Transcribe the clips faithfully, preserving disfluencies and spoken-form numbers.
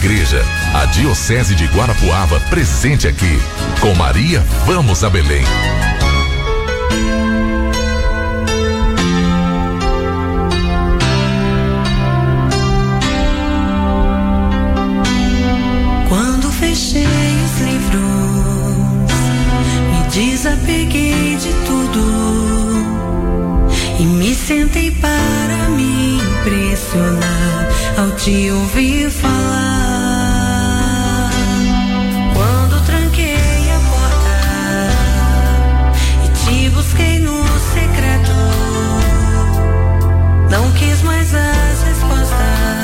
igreja. A Diocese de Guarapuava presente aqui. Com Maria, vamos a Belém. Quando fechei os livros, me desapeguei de tudo e me sentei para me impressionar ao te ouvir falar. Quando tranquei a porta e te busquei no secreto, não quis mais as respostas,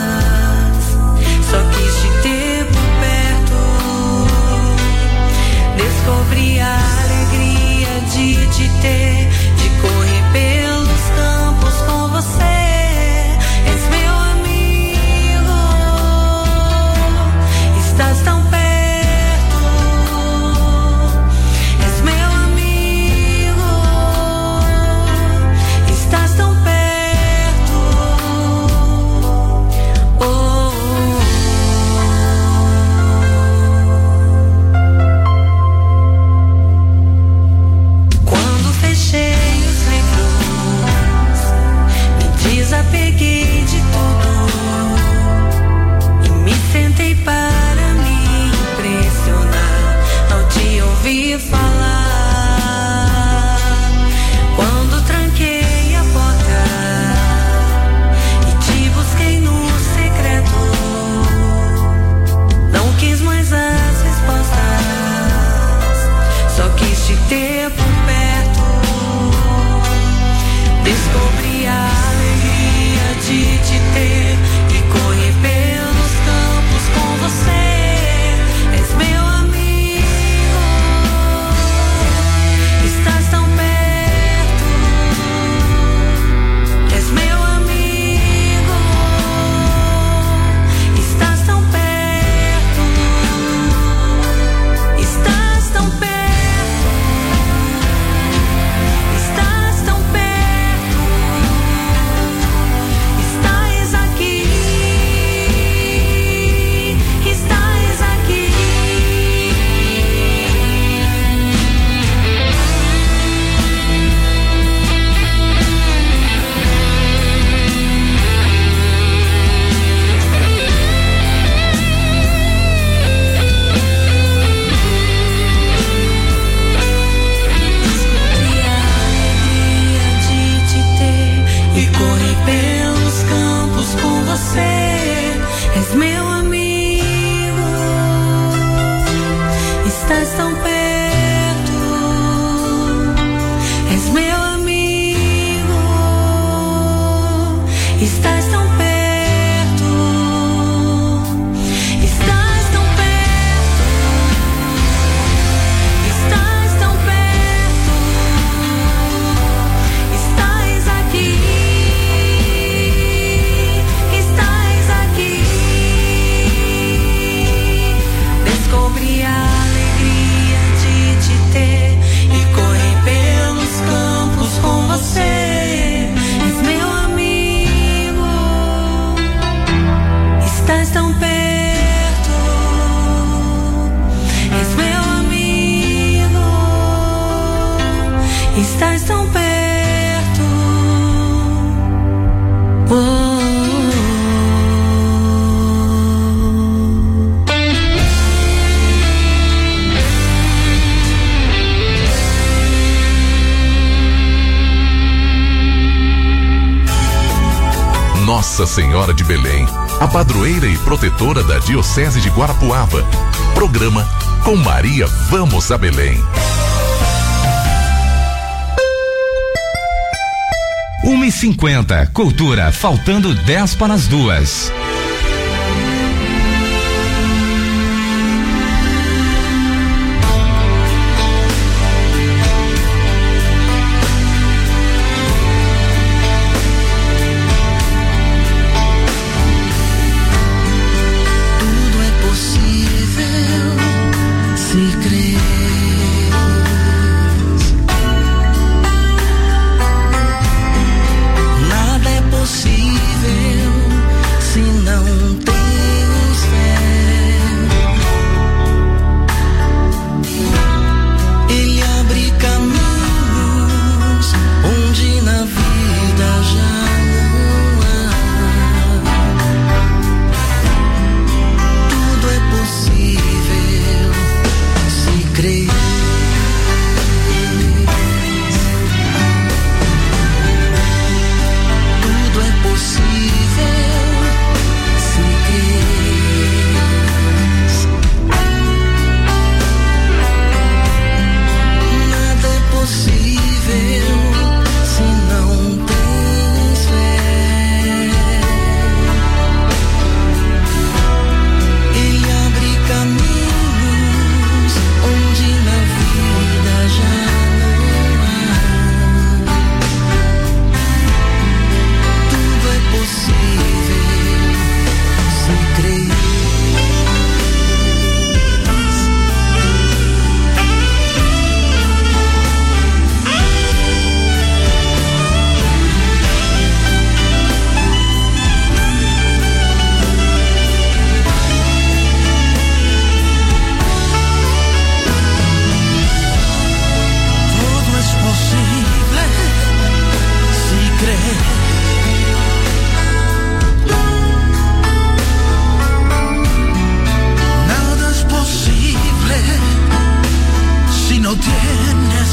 só quis te ter por perto. Descobri a alegria de te ter, de correr pelos campos com você. És meu amigo, estás tão perto. És meu amigo, estás tão perto. Oh, oh, oh. Quando fechei os livros, me desapeguei de tudo e me sentei para me impressionar ao te ouvir falar. Quando tranquei a porta e te busquei no secreto, não quis mais as respostas, só quis te ter por perto. Descobri a alegria de te ter e correr pelos campos com você. És meu amigo, estás tão perto. És meu amigo, estás tão perto. Estás tão perto. Estás tão perto. Estás aqui. Estás aqui. Descobri a alegria de te ter e correr pelos campos com você. És meu amigo, estás tão perto. És meu amigo, estás tão perto. Estás tão perto. Estás tão perto. Estás aqui. Estás aqui. Descobri a alegria de te ter e correr pelos campos com você. És meu amigo, estás tão perto. És meu amigo, estás tão perto. Oh, oh, Nossa Senhora de Belém, a padroeira e protetora da Diocese de Guarapuava. Programa Com Maria, vamos a Belém. uma e cinquenta, cultura, faltando dez para as duas. tudo é possível se crer. Nada é possível se não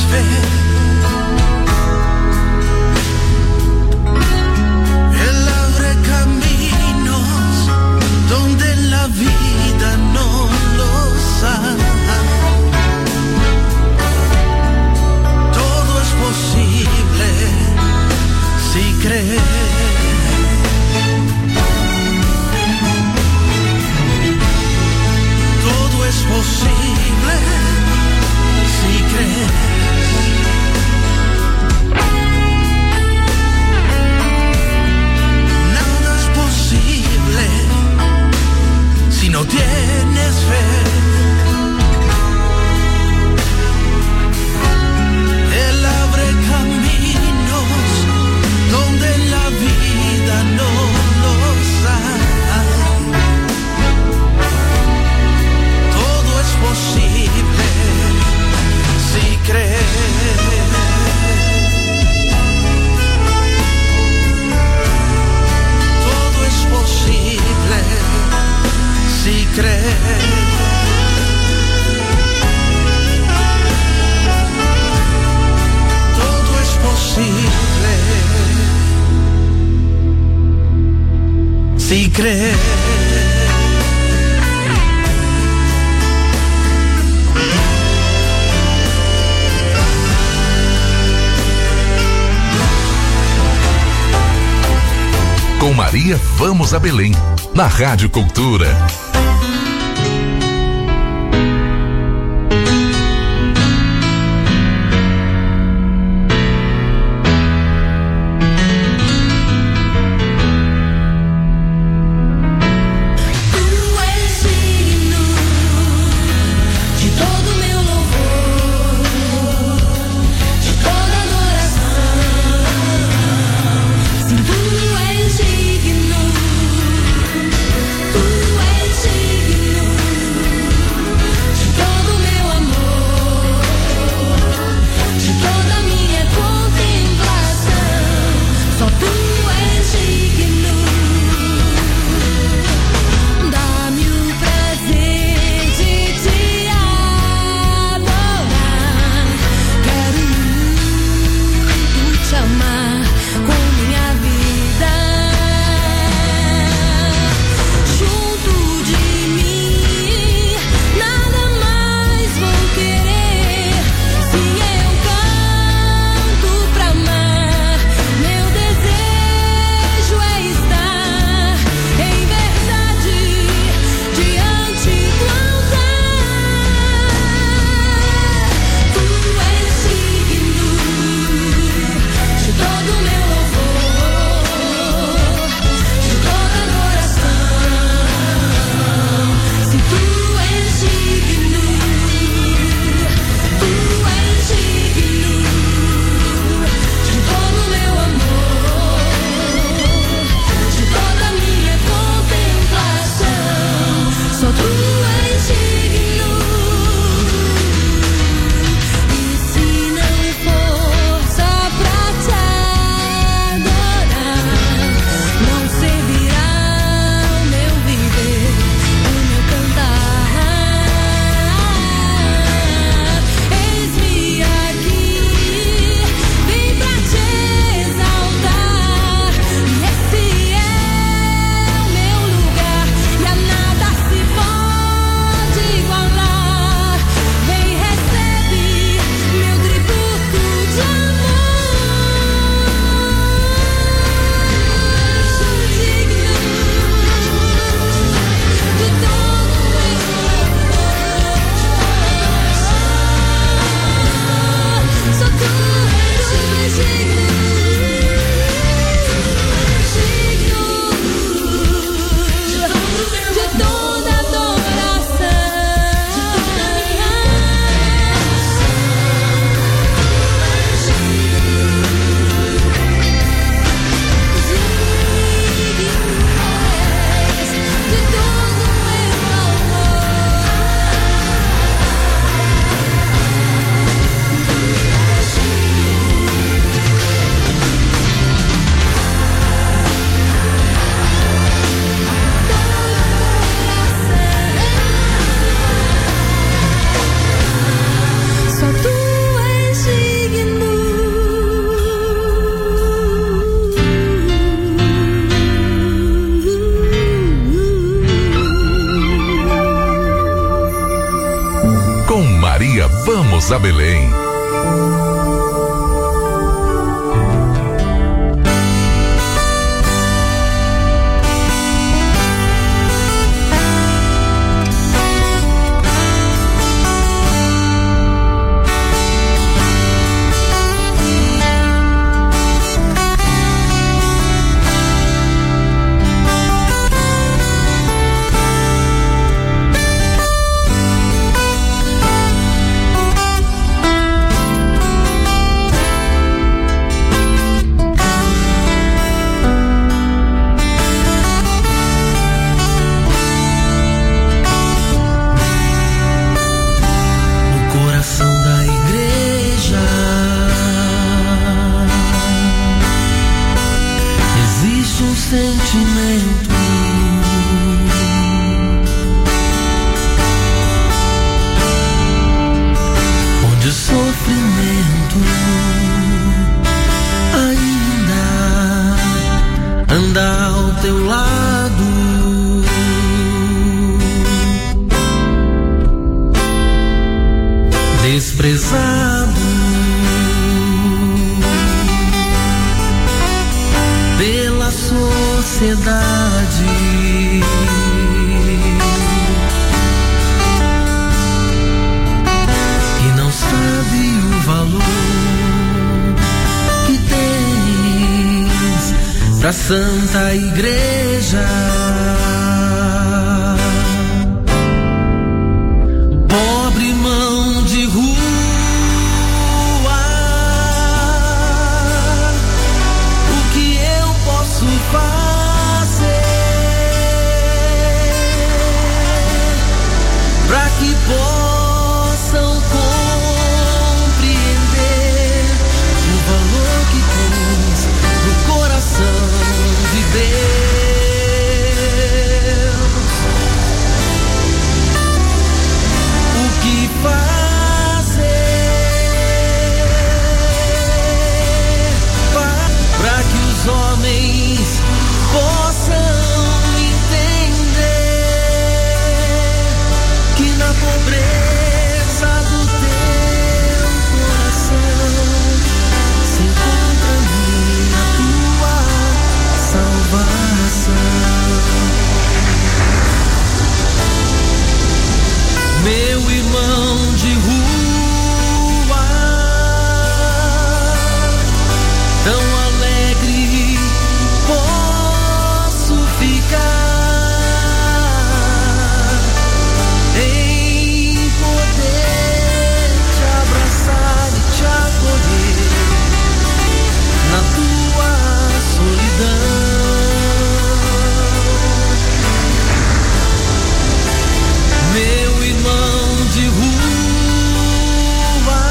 fe. Él abre caminos donde la vida no los hay. Todo es posible si crees. Todo es posible si crees. Nada es posible si no tienes fe. Él abre caminos donde la vida no los hay. Todo es posible si crees. Todo es posible si crees. Todo es posible si crees. Com Maria, vamos a Belém, na Rádio Cultura. Tu és digno, tu és digno. Vamos a Belém. Santa Igreja, pobre mão de rua, o que eu posso fazer para que possam compreender o valor que tens no coração de Deus? O que fazer para que os homens possam entender que na pobreza do teu coração se encontra a tua salvação. Meu irmão de rua, tão alegre posso ficar em poder te abraçar e te acolher na tua solidão. Meu irmão de rua,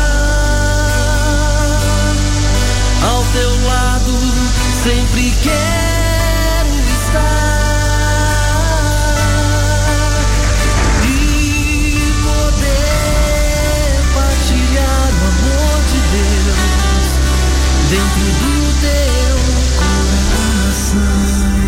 ao teu lado sempre quero estar e poder partilhar o amor de Deus dentro do teu coração.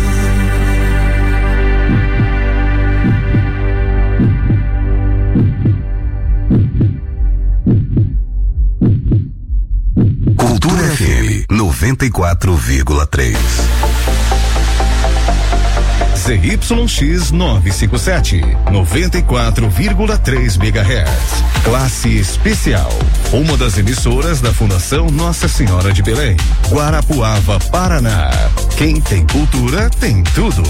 Cultura F M noventa e quatro vírgula três. Z Y X novecentos e cinquenta e sete, noventa e quatro vírgula três megahertz. Classe especial. Uma das emissoras da Fundação Nossa Senhora de Belém, Guarapuava, Paraná. Quem tem cultura tem tudo.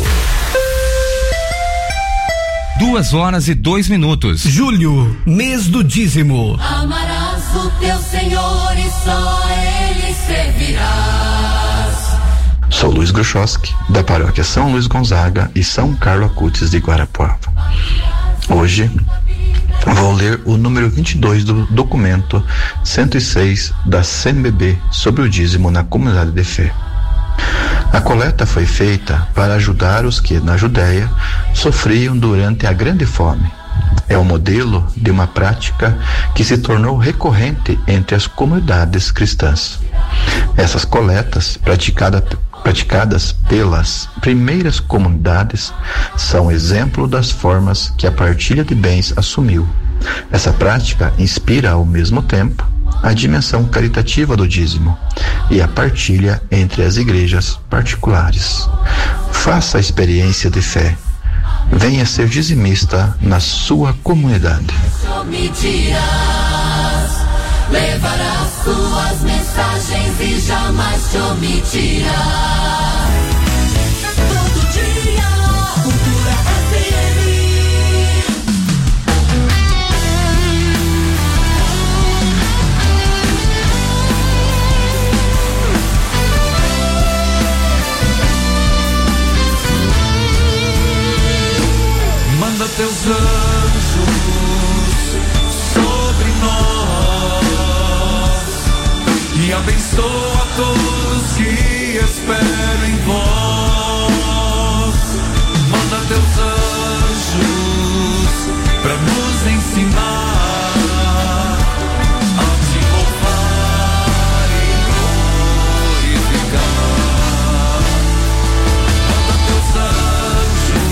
Duas horas e dois minutos. Julho, mês do dízimo. Amarás o teu Senhor e só Ele servirás. Sou Luiz Gruchowski, da paróquia São Luís Gonzaga e São Carlos Acutis de Guarapuava. Hoje vou ler o número vinte e dois do documento cento e seis da C N B B sobre o dízimo na comunidade de fé. A coleta foi feita para ajudar os que, na Judéia, sofriam durante a grande fome. É o modelo de uma prática que se tornou recorrente entre as comunidades cristãs. Essas coletas, praticada, praticadas pelas primeiras comunidades, são exemplo das formas que a partilha de bens assumiu Essa prática inspira ao mesmo tempo a dimensão caritativa do dízimo e a partilha entre as igrejas particulares. Faça a experiência de fé. Venha ser dizimista na sua comunidade. Levarás suas mensagens e jamais te omitirás. Todo dia, Cultura F M. Manda teus anjos sobre nós e abençoa todos que esperam em vós. Manda teus anjos pra nos ensinar a te louvar e glorificar. Manda teus anjos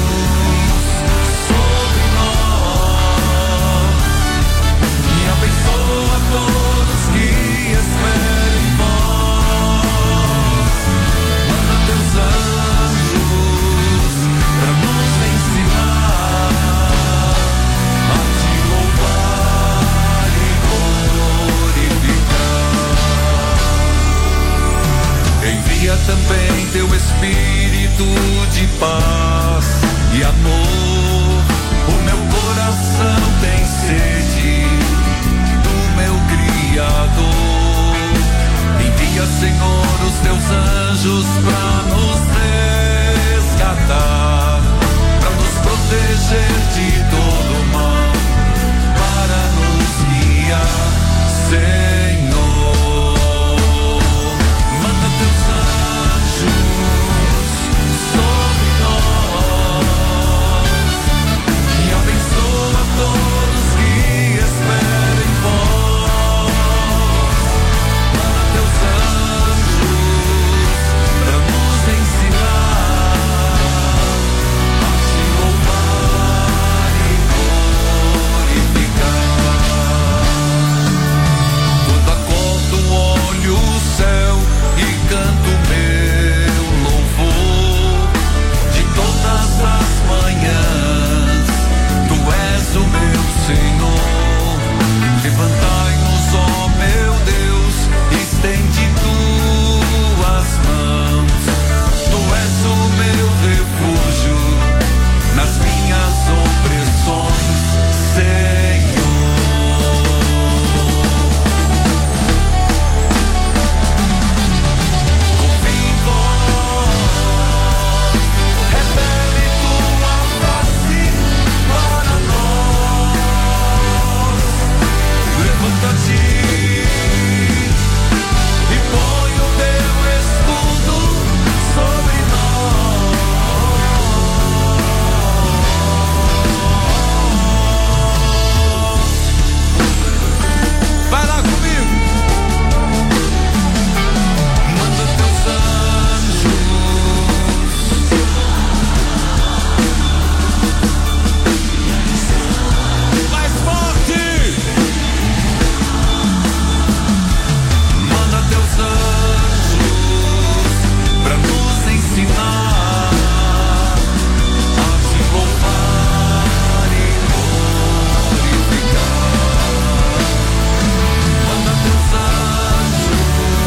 sobre nós e abençoa todos que esperam em vós. Manda teus anjos pra nos ensinar a te louvar e glorificar. Envia também teu Espírito de paz e amor. O meu coração tem sede do meu Criador. Envia, Senhor, os teus anjos pra nos resgatar, pra nos proteger de todo mal, para nos guiar, Senhor. Manda teus anjos sobre nós e abençoa todos que esperam em vós. Manda teus anjos pra nos ensinar a te louvar e glorificar. Quando acordo, olho o céu e canto meu louvor. De todas as manhãs, tu és o meu Senhor. Levantai-nos, ó meu Deus, estende tuas mãos. Tu és o meu refúgio nas minhas opressões, Senhor. Confie em vós, revele tua face para nós. Levanta-te e põe o teu escudo sobre nós. Vai lá comigo. Manda teus anjos mais forte. Manda teus anjos pra nos ensinar a te louvar e glorificar. Manda teus anjos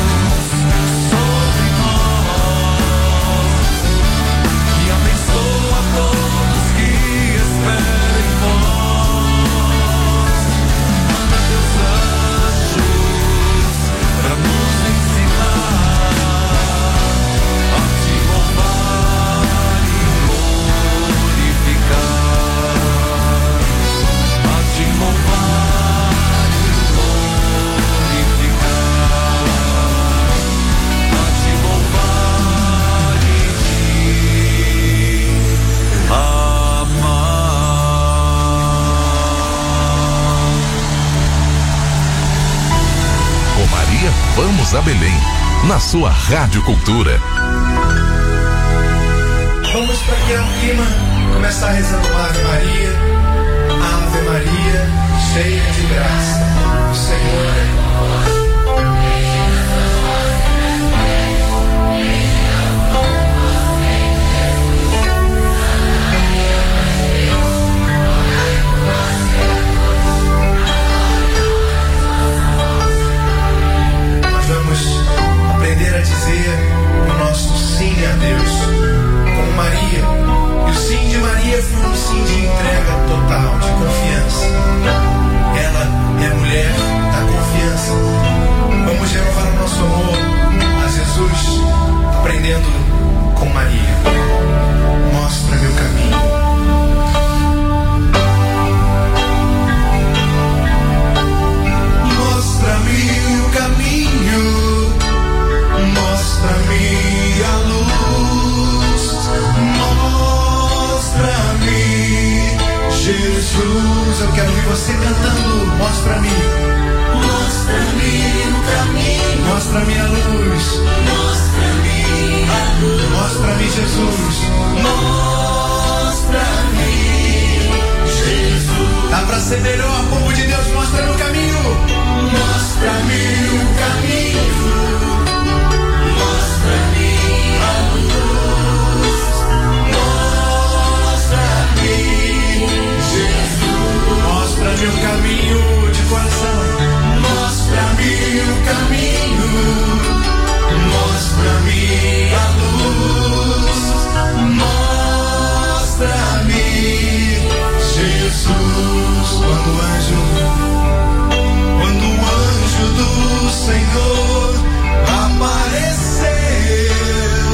sobre nós e abençoa todos que esperam em vós. Manda teus anjos pra nos ensinar a te louvar e glorificar. A te louvar e glorificar. A te louvar e te amar. Com Maria, vamos a Belém, na sua Rádio Cultura. Vamos para criar um clima, começar rezando uma Ave Maria, Ave Maria, cheia de graça. O Senhor é aprender a dizer o nosso sim a Deus, como Maria. E o sim de Maria foi um sim de entrega total, de confiança. Ela é a mulher da confiança. Vamos renovar o nosso amor a Jesus, aprendendo com Maria. Mostra meu caminho. Mostra-me o caminho, mostra-me a luz, mostra-me Jesus. Eu quero ouvir você cantando. Mostra-me, mostra-me o caminho, mostra-me a luz, mostra-me a luz, mostra-me Jesus, mostra-me Jesus. Dá pra ser melhor, povo de Deus. Mostra-me o caminho, mostra-me o caminho, mostra-me a luz, mostra-me Jesus. Mostra-me o caminho de coração, mostra-me o caminho, mostra-me a luz, mostra-me Jesus. Quando o anjo, quando o anjo do Senhor apareceu,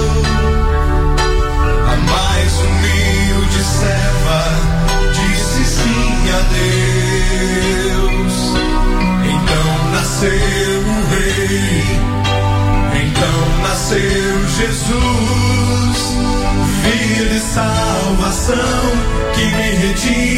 a mais humilde serva disse sim a Deus. Então nasceu o Rei, então nasceu Jesus, Filho de salvação, que me redime